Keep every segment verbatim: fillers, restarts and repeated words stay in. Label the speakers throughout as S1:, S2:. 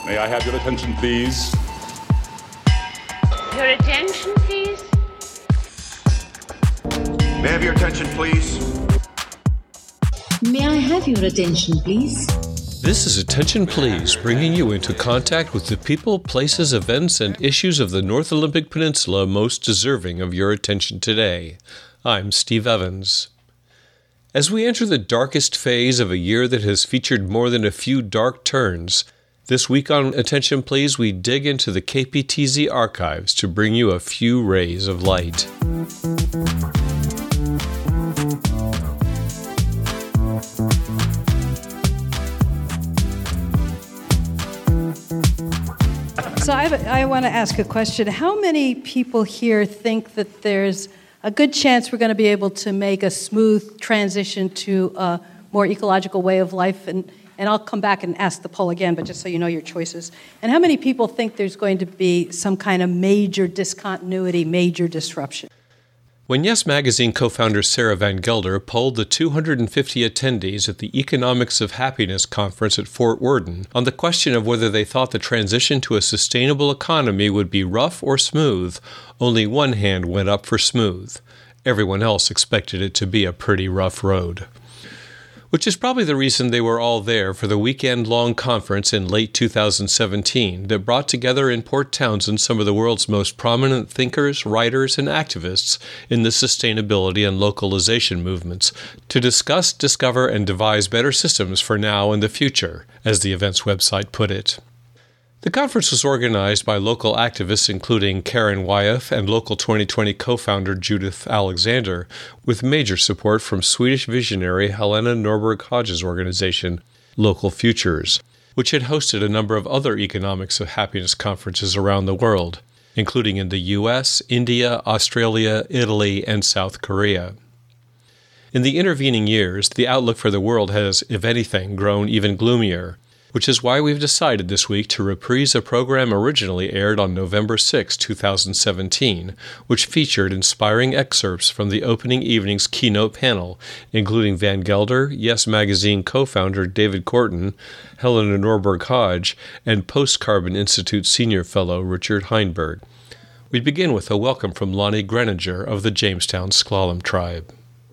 S1: May I have your attention, please?
S2: Your attention, please?
S3: May I have your attention, please?
S4: May I have your attention, please?
S5: This is Attention Please, bringing you into contact with the people, places, events, and issues of the North Olympic Peninsula most deserving of your attention today. I'm Steve Evans. As we enter the darkest phase of a year that has featured more than a few dark turns, this week on Attention Please, we dig into the K P T Z archives to bring you a few rays of light.
S6: So I, I want to ask a question. How many people here think that there's a good chance we're going to be able to make a smooth transition to a more ecological way of life? And, and I'll come back and ask the poll again, but just so you know your choices. And how many people think there's going to be some kind of major discontinuity, major disruption?
S5: When Yes Magazine co-founder Sarah Van Gelder polled the two hundred fifty attendees at the Economics of Happiness conference at Fort Worden on the question of whether they thought the transition to a sustainable economy would be rough or smooth, only one hand went up for smooth. Everyone else expected it to be a pretty rough road. Which is probably the reason they were all there for the weekend-long conference in late two thousand seventeen that brought together in Port Townsend some of the world's most prominent thinkers, writers, and activists in the sustainability and localization movements to discuss, discover, and devise better systems for now and the future, as the event's website put it. The conference was organized by local activists including Karen Wyeth and Local twenty twenty co-founder Judith Alexander, with major support from Swedish visionary Helena Norberg Hodge's organization, Local Futures, which had hosted a number of other Economics of Happiness conferences around the world, including in the U S, India, Australia, Italy, and South Korea. In the intervening years, the outlook for the world has, if anything, grown even gloomier, which is why we've decided this week to reprise a program originally aired on November sixth, two thousand seventeen, which featured inspiring excerpts from the opening evening's keynote panel, including Van Gelder, Yes Magazine co-founder David Korten, Helena Norberg Hodge, and Post-Carbon Institute senior fellow Richard Heinberg. We begin with a welcome from Lonnie Greninger of the Jamestown S'Klallam tribe.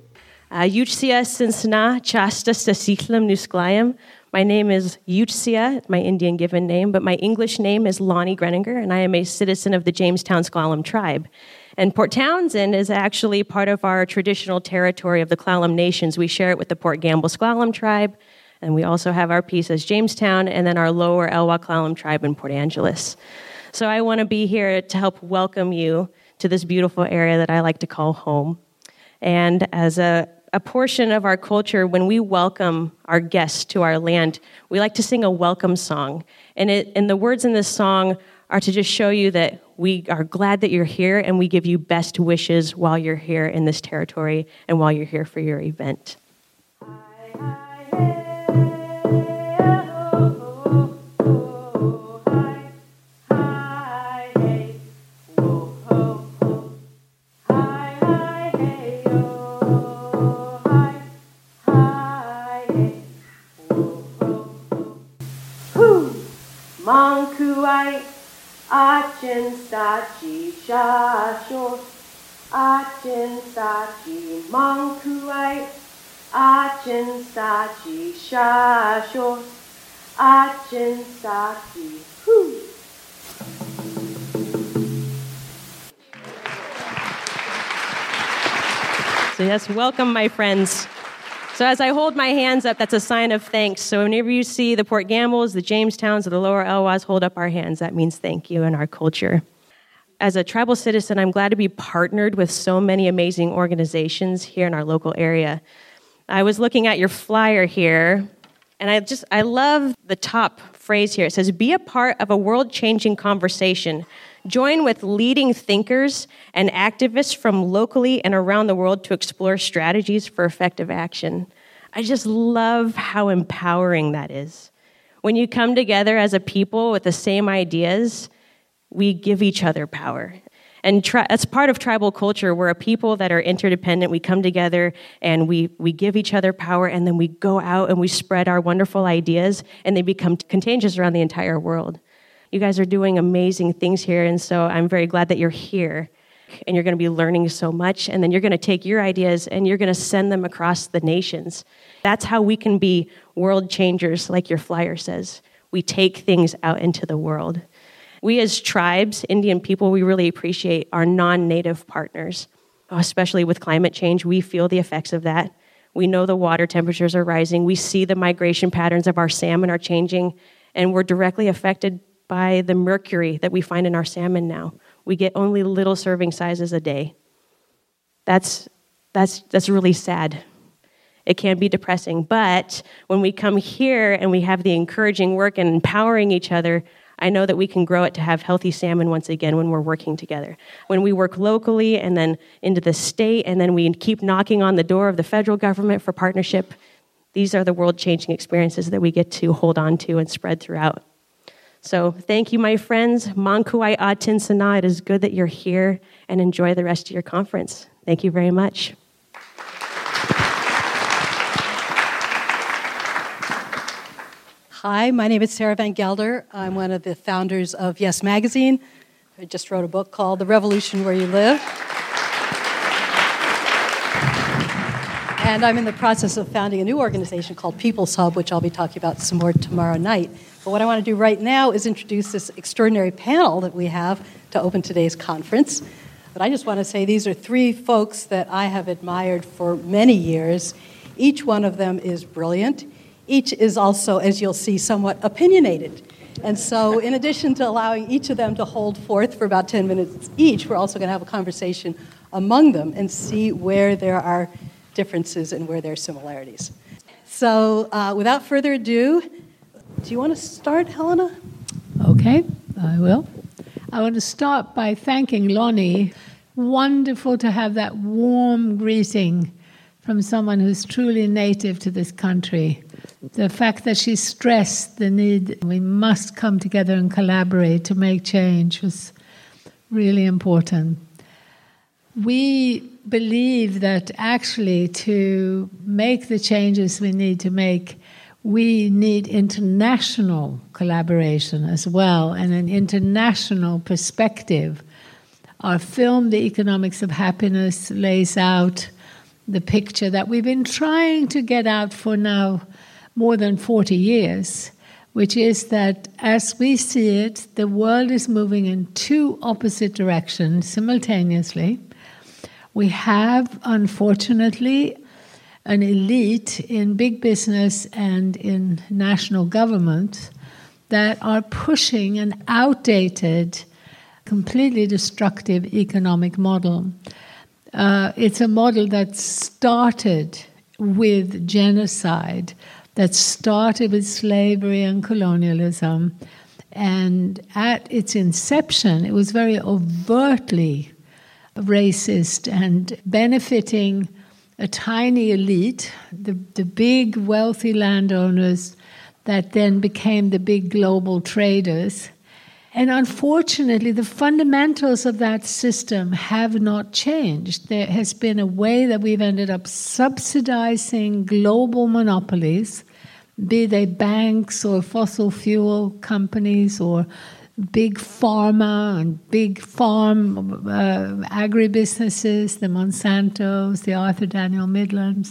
S7: Yuchsia Sinsna Chasta Stasiklam Nusklayam. My name is Yuchsia, my Indian given name, but my English name is Lonnie Greninger, and I am a citizen of the Jamestown S'Klallam tribe. And Port Townsend is actually part of our traditional territory of the Klallam Nations. We share it with the Port Gamble S'Klallam tribe, and we also have our piece as Jamestown, and then our lower Elwha Klallam tribe in Port Angeles. So I want to be here to help welcome you to this beautiful area that I like to call home. And as a A portion of our culture, when we welcome our guests to our land, we like to sing a welcome song. And, it, and the words in this song are to just show you that we are glad that you're here and we give you best wishes while you're here in this territory and while you're here for your event. Mankuai, Achin Sachi Shasho, Achin Sachi, Mankuai, Achin Sachi Shasho, Achin Sachi, Hoo. So yes, welcome my friends. So as I hold my hands up, that's a sign of thanks. So whenever you see the Port Gambles, the Jamestowns, or the Lower Elwhas hold up our hands, that means thank you in our culture. As a tribal citizen, I'm glad to be partnered with so many amazing organizations here in our local area. I was looking at your flyer here, and I just, I love the top phrase here. It says, be a part of a world-changing conversation. Join with leading thinkers and activists from locally and around the world to explore strategies for effective action. I just love how empowering that is. When you come together as a people with the same ideas, we give each other power. And tri- that's part of tribal culture. We're a people that are interdependent. We come together and we, we give each other power, and then we go out and we spread our wonderful ideas, and they become contagious around the entire world. You guys are doing amazing things here, and so I'm very glad that you're here. And you're going to be learning so much, and then you're going to take your ideas and you're going to send them across the nations. That's how we can be world changers, like your flyer says. We take things out into the world. We as tribes, Indian people, we really appreciate our non-native partners, especially with climate change. We feel the effects of that. We know the water temperatures are rising. We see the migration patterns of our salmon are changing, and we're directly affected by the mercury that we find in our salmon now. We get only little serving sizes a day. That's, that's, that's really sad. It can be depressing. But when we come here and we have the encouraging work and empowering each other, I know that we can grow it to have healthy salmon once again when we're working together. When we work locally and then into the state, and then we keep knocking on the door of the federal government for partnership, these are the world-changing experiences that we get to hold on to and spread throughout. So thank you, my friends. Mankuai Atin Sana. It is good that you're here, and enjoy the rest of your conference. Thank you very much.
S6: Hi, my name is Sarah Van Gelder. I'm one of the founders of Yes Magazine. I just wrote a book called The Revolution Where You Live. And I'm in the process of founding a new organization called People's Hub, which I'll be talking about some more tomorrow night. But what I want to do right now is introduce this extraordinary panel that we have to open today's conference. But I just want to say these are three folks that I have admired for many years. Each one of them is brilliant. Each is also, as you'll see, somewhat opinionated. And so in addition to allowing each of them to hold forth for about ten minutes each, we're also going to have a conversation among them and see where there are differences and where there are similarities. So uh, without further ado, do you want to start, Helena?
S2: Okay, I will. I want to start by thanking Lonnie. Wonderful to have that warm greeting from someone who's truly native to this country. The fact that she stressed the need, we must come together and collaborate to make change, was really important. We believe that actually to make the changes we need to make, we need international collaboration as well and an international perspective. Our film, The Economics of Happiness, lays out the picture that we've been trying to get out for now more than forty years, which is that as we see it, the world is moving in two opposite directions simultaneously. We have, unfortunately, an elite in big business and in national government that are pushing an outdated, completely destructive economic model. Uh, it's a model that started with genocide, that started with slavery and colonialism, and at its inception, it was very overtly racist and benefiting a tiny elite, the, the big wealthy landowners that then became the big global traders. And unfortunately, the fundamentals of that system have not changed. There has been a way that we've ended up subsidizing global monopolies, be they banks or fossil fuel companies or big pharma and big farm uh, agribusinesses, the Monsantos, the Arthur Daniel Midlands.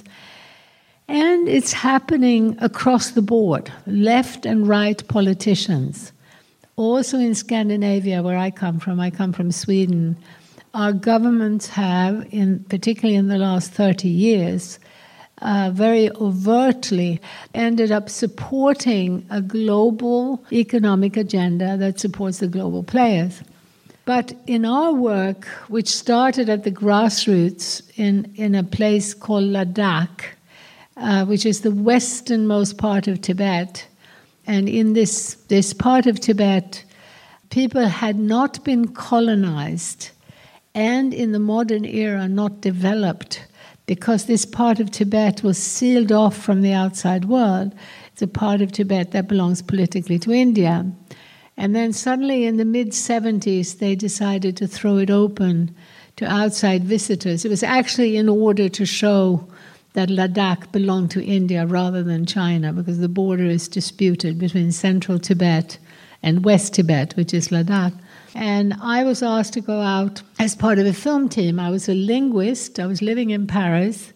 S2: And it's happening across the board, left and right politicians. Also in Scandinavia, where I come from, I come from Sweden, our governments have, in particularly in the last thirty years, Uh, very overtly ended up supporting a global economic agenda that supports the global players. But in our work, which started at the grassroots in, in a place called Ladakh, uh, which is the westernmost part of Tibet, and in this, this part of Tibet, people had not been colonized and in the modern era not developed, because this part of Tibet was sealed off from the outside world. It's a part of Tibet that belongs politically to India. And then suddenly in the mid-seventies, they decided to throw it open to outside visitors. It was actually in order to show that Ladakh belonged to India rather than China, because the border is disputed between central Tibet and West Tibet, which is Ladakh. And I was asked to go out as part of a film team. I was a linguist. I was living in Paris.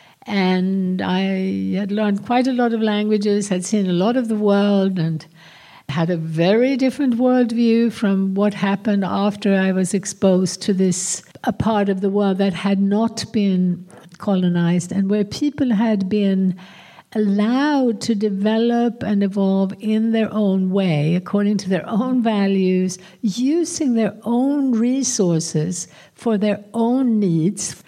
S2: And I had learned quite a lot of languages, had seen a lot of the world, and had a very different worldview from what happened after I was exposed to this a part of the world that had not been colonized and where people had been allowed to develop and evolve in their own way, according to their own values, using their own resources for their own needs.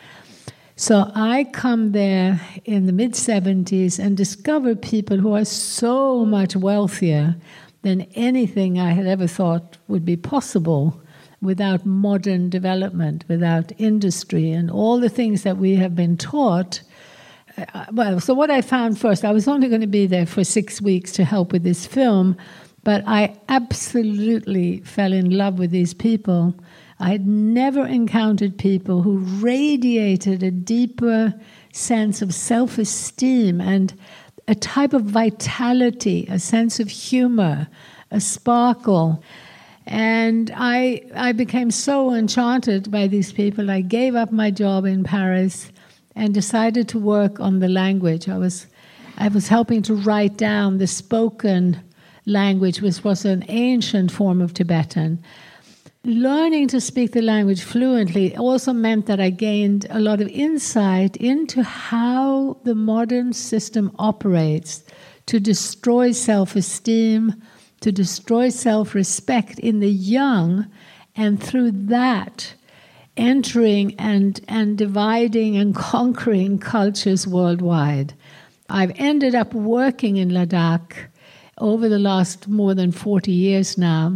S2: So I come there in the mid-seventies and discover people who are so much wealthier than anything I had ever thought would be possible without modern development, without industry, and all the things that we have been taught. Uh, well, so what I found first, I was only going to be there for six weeks to help with this film, but I absolutely fell in love with these people. I had never encountered people who radiated a deeper sense of self-esteem and a type of vitality, a sense of humor, a sparkle. And I I became so enchanted by these people. I gave up my job in Paris and decided to work on the language. I was I was helping to write down the spoken language, which was an ancient form of Tibetan. Learning to speak the language fluently also meant that I gained a lot of insight into how the modern system operates to destroy self-esteem, to destroy self-respect in the young, and through that entering and, and dividing and conquering cultures worldwide. I've ended up working in Ladakh over the last more than forty years now.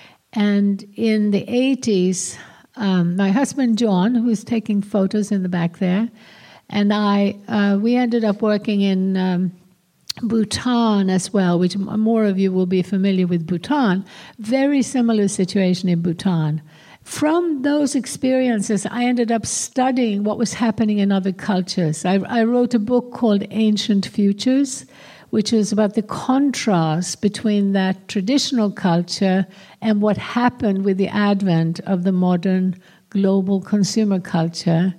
S2: And in the eighties, um, my husband John, who is taking photos in the back there, and I, uh, we ended up working in um, Bhutan as well, which more of you will be familiar with Bhutan. Very similar situation in Bhutan. From those experiences, I ended up studying what was happening in other cultures. I, I wrote a book called Ancient Futures, which is about the contrast between that traditional culture and what happened with the advent of the modern global consumer culture.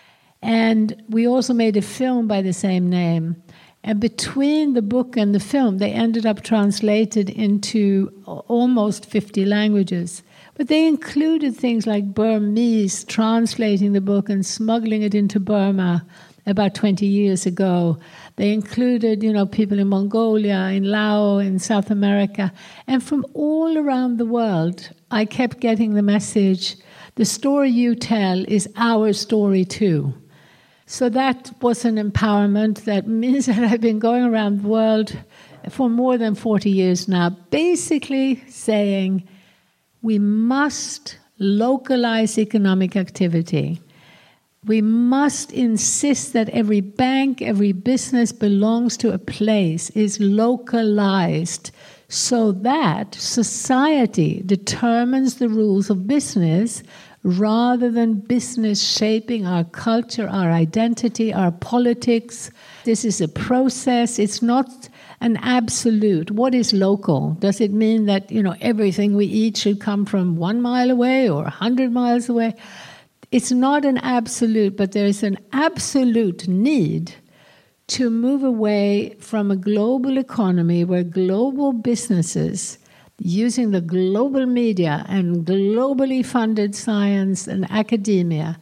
S2: And we also made a film by the same name. And between the book and the film, they ended up translated into almost fifty languages. But they included things like Burmese, translating the book and smuggling it into Burma about twenty years ago. They included, you know, people in Mongolia, in Laos, in South America. And from all around the world, I kept getting the message, the story you tell is our story too. So that was an empowerment that means that I've been going around the world for more than forty years now, basically saying we must localize economic activity. We must insist that every bank, every business belongs to a place, is localized, so that society determines the rules of business rather than business shaping our culture, our identity, our politics. This is a process. It's not an absolute. What is local? Does it mean that, you know, everything we eat should come from one mile away or a hundred miles away? It's not an absolute, but there is an absolute need to move away from a global economy where global businesses, using the global media and globally funded science and academia,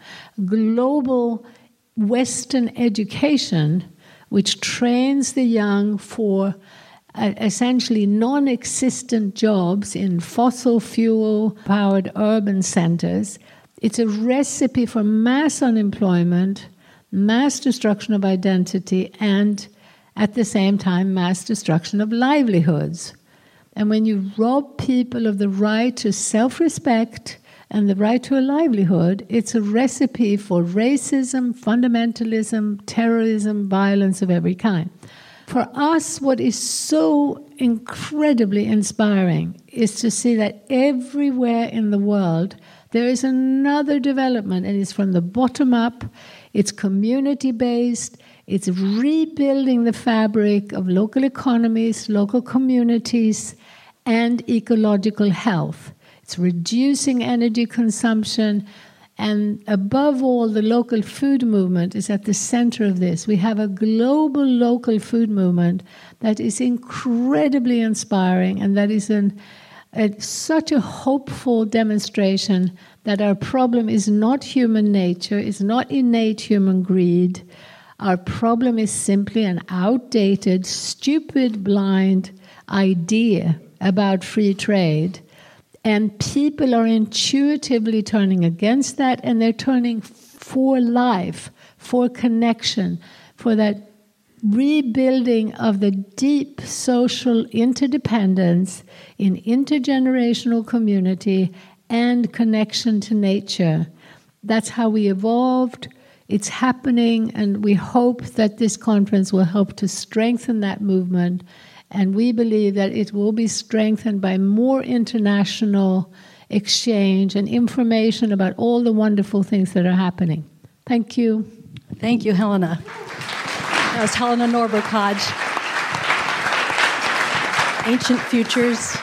S2: global Western education, which trains the young for uh, essentially non-existent jobs in fossil fuel-powered urban centers. It's a recipe for mass unemployment, mass destruction of identity, and at the same time, mass destruction of livelihoods. And when you rob people of the right to self-respect and the right to a livelihood, it's a recipe for racism, fundamentalism, terrorism, violence of every kind. For us, what is so incredibly inspiring is to see that everywhere in the world, there is another development, and it's from the bottom up, it's community-based, it's rebuilding the fabric of local economies, local communities, and ecological health. It's reducing energy consumption, and above all, the local food movement is at the center of this. We have a global local food movement that is incredibly inspiring, and that is an, a, such a hopeful demonstration that our problem is not human nature, is not innate human greed. Our problem is simply an outdated, stupid, blind idea about free trade. And people are intuitively turning against that, and they're turning for life, for connection, for that rebuilding of the deep social interdependence in intergenerational community and connection to nature. That's how we evolved. It's happening, and we hope that this conference will help to strengthen that movement. And we believe that it will be strengthened by more international exchange and information about all the wonderful things that are happening. Thank you.
S6: Thank you, Helena. That was Helena Norberg Hodge. Ancient Futures.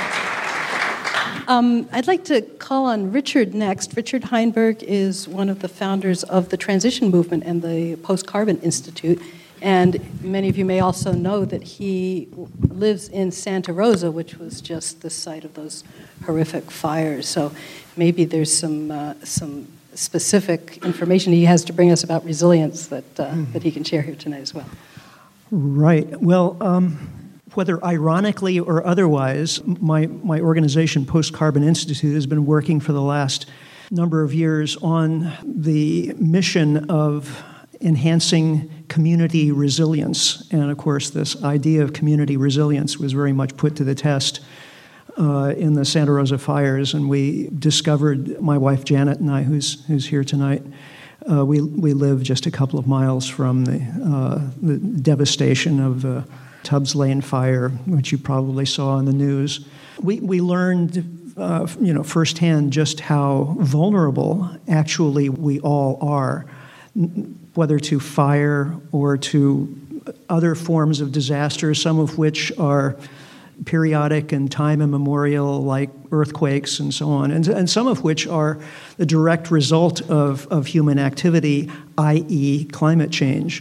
S6: Um, I'd like to call on Richard next. Richard Heinberg is one of the founders of the Transition Movement and the Post-Carbon Institute. And many of you may also know that he lives in Santa Rosa, which was just the site of those horrific fires. So maybe there's some uh, some specific information he has to bring us about resilience that uh, mm. that he can share here tonight as well.
S8: Right. Well, um, whether ironically or otherwise, my my organization, Post-Carbon Institute, has been working for the last number of years on the mission of enhancing community resilience. And of course, this idea of community resilience was very much put to the test uh, in the Santa Rosa fires. And we discovered, my wife Janet and I, who's who's here tonight, uh, we we live just a couple of miles from the, uh, the devastation of the Tubbs Lane fire, which you probably saw in the news. We we learned uh, you know firsthand just how vulnerable actually we all are, whether to fire or to other forms of disaster, some of which are periodic and time immemorial, like earthquakes and so on, and, and some of which are the direct result of, of human activity, that is climate change.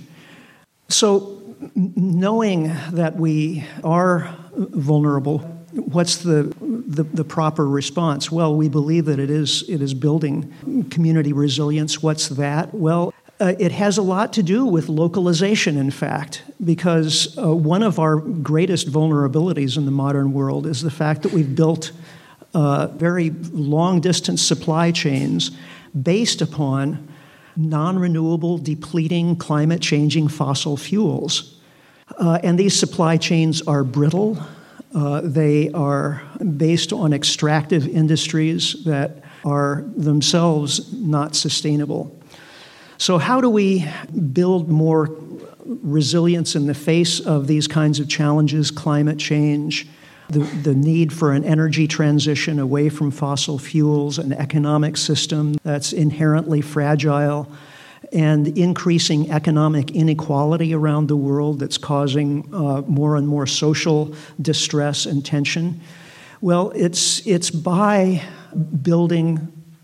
S8: So knowing that we are vulnerable, what's the, the, the proper response? Well, we believe that it is, it is building community resilience. What's that? Well, Uh, it has a lot to do with localization, in fact, because uh, one of our greatest vulnerabilities in the modern world is the fact that we've built uh, very long-distance supply chains based upon non-renewable, depleting, climate-changing fossil fuels. Uh, and these supply chains are brittle. Uh, they are based on extractive industries that are themselves not sustainable. So how do we build more resilience in the face of these kinds of challenges, climate change, the, the need for an energy transition away from fossil fuels, an economic system that's inherently fragile, and increasing economic inequality around the world that's causing uh, more and more social distress and tension? Well, it's, it's by building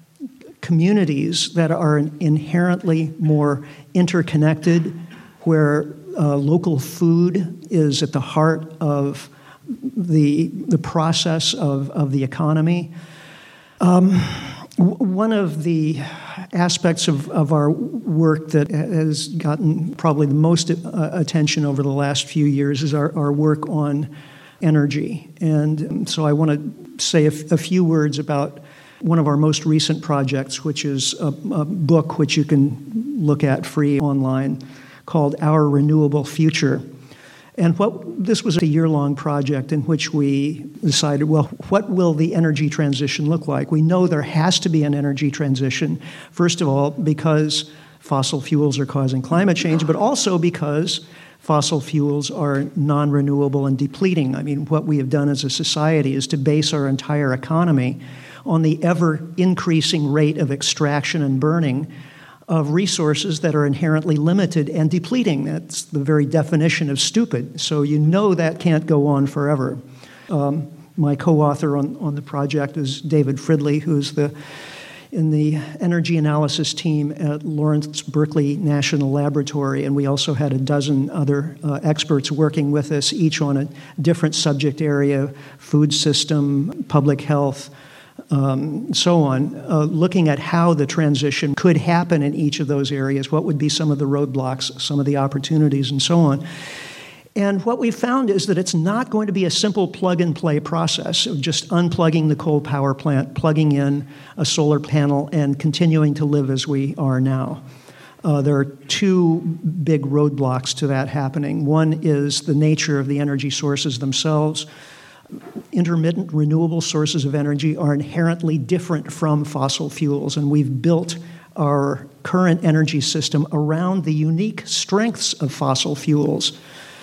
S8: communities that are inherently more interconnected, where uh, local food is at the heart of the, the process of, of the economy. Um, w- one of the aspects of, of our work that has gotten probably the most uh, attention over the last few years is our, our work on energy. And so I want to say a, f- a few words about one of our most recent projects, which is a, a book which you can look at free online called Our Renewable Future. And what this was a year-long project in which we decided, well, what will the energy transition look like? We know there has to be an energy transition, first of all, because fossil fuels are causing climate change, but also because fossil fuels are non-renewable and depleting. I mean, what we have done as a society is to base our entire economy on the ever-increasing rate of extraction and burning of resources that are inherently limited and depleting. That's the very definition of stupid. So you know that can't go on forever. Um, my co-author on, on the project is David Fridley, who's the in the energy analysis team at Lawrence Berkeley National Laboratory, and we also had a dozen other uh, experts working with us, each on a different subject area, food system, public health, um, so on, uh, looking at how the transition could happen in each of those areas, what would be some of the roadblocks, some of the opportunities, and so on. And what we found is that it's not going to be a simple plug-and-play process of just unplugging the coal power plant, plugging in a solar panel, and continuing to live as we are now. Uh, there are two big roadblocks to that happening. One is the nature of the energy sources themselves. Intermittent renewable sources of energy are inherently different from fossil fuels, and we've built our current energy system around the unique strengths of fossil fuels.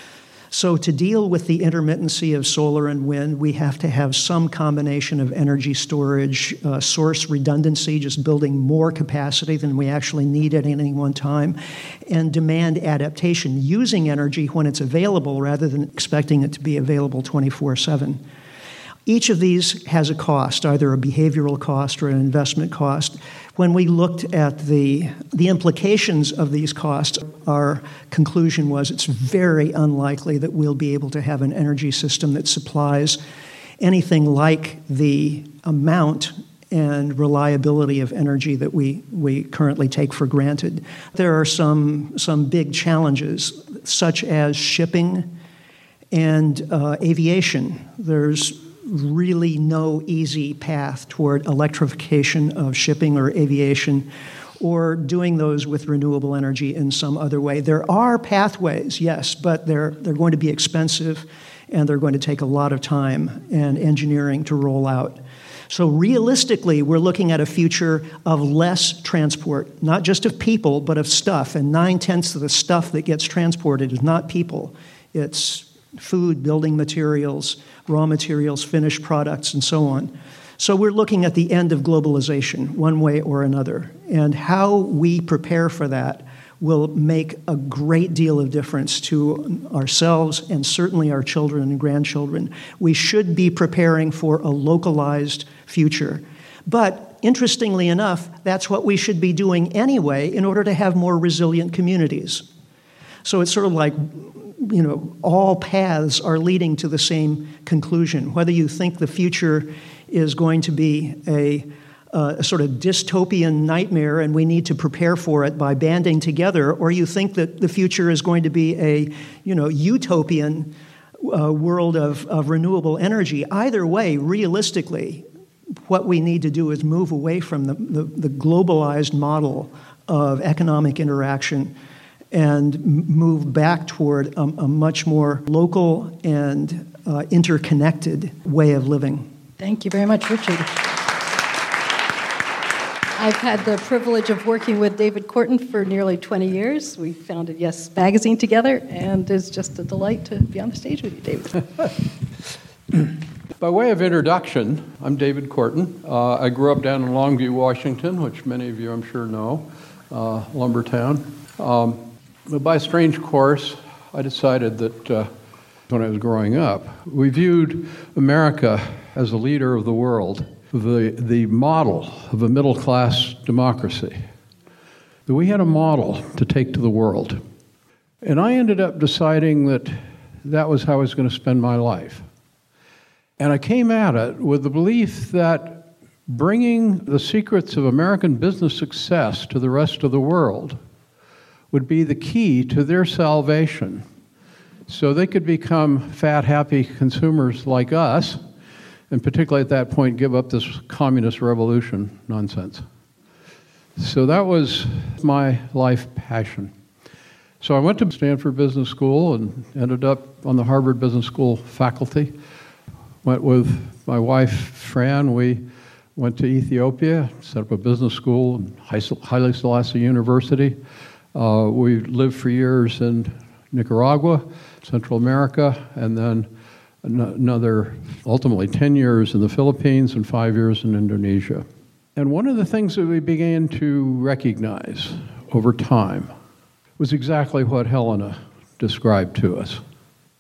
S8: So to deal with the intermittency of solar and wind, we have to have some combination of energy storage, uh, source redundancy, just building more capacity than we actually need at any one time, and demand adaptation, using energy when it's available rather than expecting it to be available twenty-four seven. Each of these has a cost, either a behavioral cost or an investment cost. When we looked at the, the implications of these costs, our conclusion was it's very unlikely that we'll be able to have an energy system that supplies anything like the amount and reliability of energy that we, we currently take for granted. There are some, some big challenges, such as shipping and uh, aviation. There's really no easy path toward electrification of shipping or aviation or doing those with renewable energy in some other way. There are pathways, yes, but they're, they're going to be expensive and they're going to take a lot of time and engineering to roll out. So realistically, we're looking at a future of less transport, not just of people, but of stuff. And nine-tenths of the stuff that gets transported is not people. It's food, building materials, raw materials, finished products, and so on. So we're looking at the end of globalization, one way or another. And how we prepare for that will make a great deal of difference to ourselves and certainly our children and grandchildren. We should be preparing for a localized future. But interestingly enough, that's what we should be doing anyway in order to have more resilient communities. So it's sort of like, you know, all paths are leading to the same conclusion. Whether you think the future is going to be a, uh, a sort of dystopian nightmare and we need to prepare for it by banding together, or you think that the future is going to be a, you know, utopian uh, world of, of renewable energy, either way, realistically, what we need to do is move away from the, the, the globalized model of economic interaction and move back toward a, a much more local and uh, interconnected way of living.
S6: Thank you very much, Richard. I've had the privilege of working with David Korten for nearly twenty years. We founded Yes Magazine together, and it's just a delight to be on the stage with you, David.
S9: By way of introduction, I'm David Korten. Uh, I grew up down in Longview, Washington, which many of you I'm sure know, uh, lumber town. Um, But by a strange course, I decided that uh, when I was growing up, we viewed America as a leader of the world, the, the model of a middle-class democracy. That we had a model to take to the world. And I ended up deciding that that was how I was going to spend my life. And I came at it with the belief that bringing the secrets of American business success to the rest of the world would be the key to their salvation, so they could become fat, happy consumers like us, and particularly at that point give up this communist revolution nonsense. So that was my life passion. So I went to Stanford Business School and ended up on the Harvard Business School faculty. Went with my wife, Fran. We went to Ethiopia, set up a business school in Haile Selassie University. Uh, we lived for years in Nicaragua, Central America, and then another, ultimately ten years in the Philippines and five years in Indonesia. And one of the things that we began to recognize over time was exactly what Helena described to us.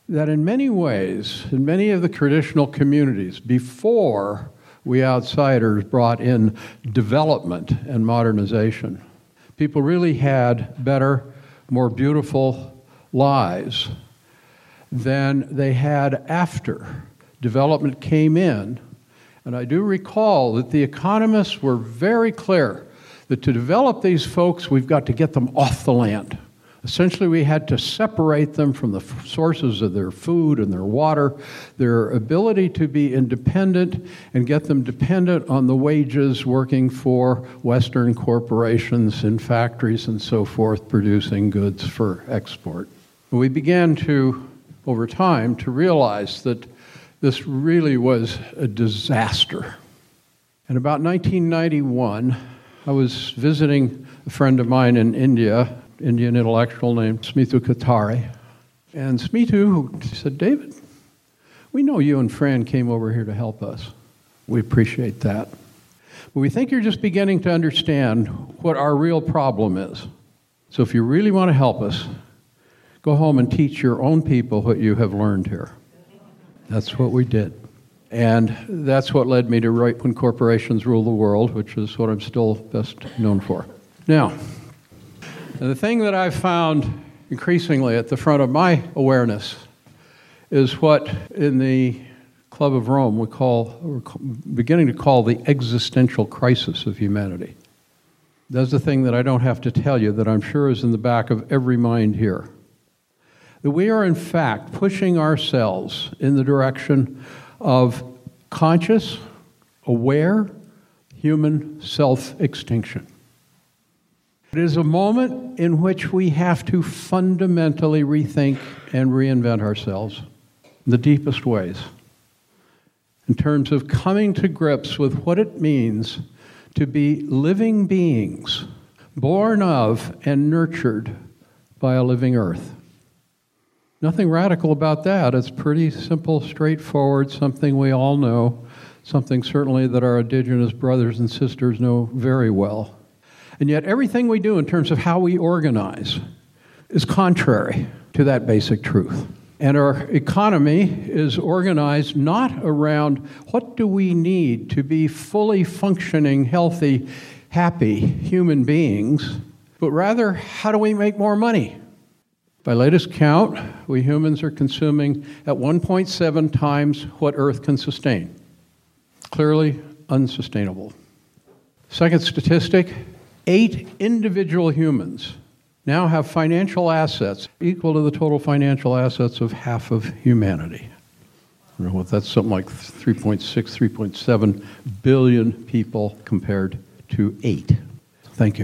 S9: that in many ways, in many of the traditional communities, before we outsiders brought in development and modernization, people really had better, more beautiful lives than they had after development came in. And I do recall that the economists were very clear that to develop these folks, we've got to get them off the land. Essentially, we had to separate them from the f- sources of their food and their water, their ability to be independent, and get them dependent on the wages working for Western corporations in factories and so forth, producing goods for export. We began to, over time, to realize that this really was a disaster. In about nineteen ninety-one, I was visiting a friend of mine in India, Indian intellectual named Smithu Katari. And Smithu said, David, we know you and Fran came over here to help us. We appreciate that. But we think you're just beginning to understand what our real problem is. So if you really want to help us, go home and teach your own people what you have learned here. That's what we did. And that's what led me to write When Corporations Rule the World, which is what I'm still best known for. Now, the thing that I've found increasingly at the front of my awareness is what in the Club of Rome we call, we're beginning to call the existential crisis of humanity. That's the thing that I don't have to tell you that I'm sure is in the back of every mind here. That we are in fact pushing ourselves in the direction of conscious, aware, human self-extinction. It is a moment in which we have to fundamentally rethink and reinvent ourselves in the deepest ways, in terms of coming to grips with what it means to be living beings, born of and nurtured by a living earth. Nothing radical about that. It's pretty simple, straightforward, something we all know, something certainly that our indigenous brothers and sisters know very well. And yet everything we do in terms of how we organize is contrary to that basic truth. And our economy is organized not around what do we need to be fully functioning, healthy, happy human beings, but rather how do we make more money? By latest count, we humans are consuming at one point seven times what Earth can sustain. Clearly unsustainable. Second statistic, eight individual humans now have financial assets equal to the total financial assets of half of humanity. I don't know what that's something like three point six, three point seven billion people compared to eight. Thank you.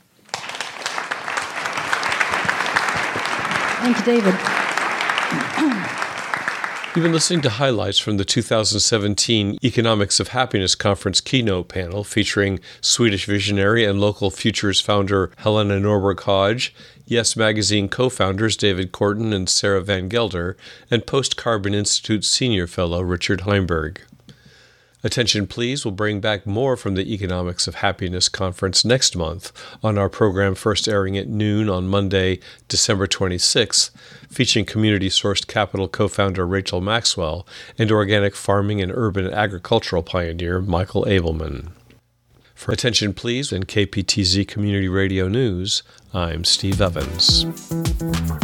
S6: Thank you, David.
S5: You've been listening to highlights from the two thousand seventeen Economics of Happiness Conference keynote panel featuring Swedish visionary and local Futures founder Helena Norberg Hodge, Yes Magazine co-founders David Korten and Sarah Van Gelder, and Post Carbon Institute senior fellow Richard Heimberg. Attention Please will bring back more from the Economics of Happiness Conference next month on our program first airing at noon on Monday, December twenty-sixth, featuring community-sourced capital co-founder Rachel Maxwell and organic farming and urban agricultural pioneer Michael Abelman. For Attention Please and K P T Z Community Radio News, I'm Steve Evans.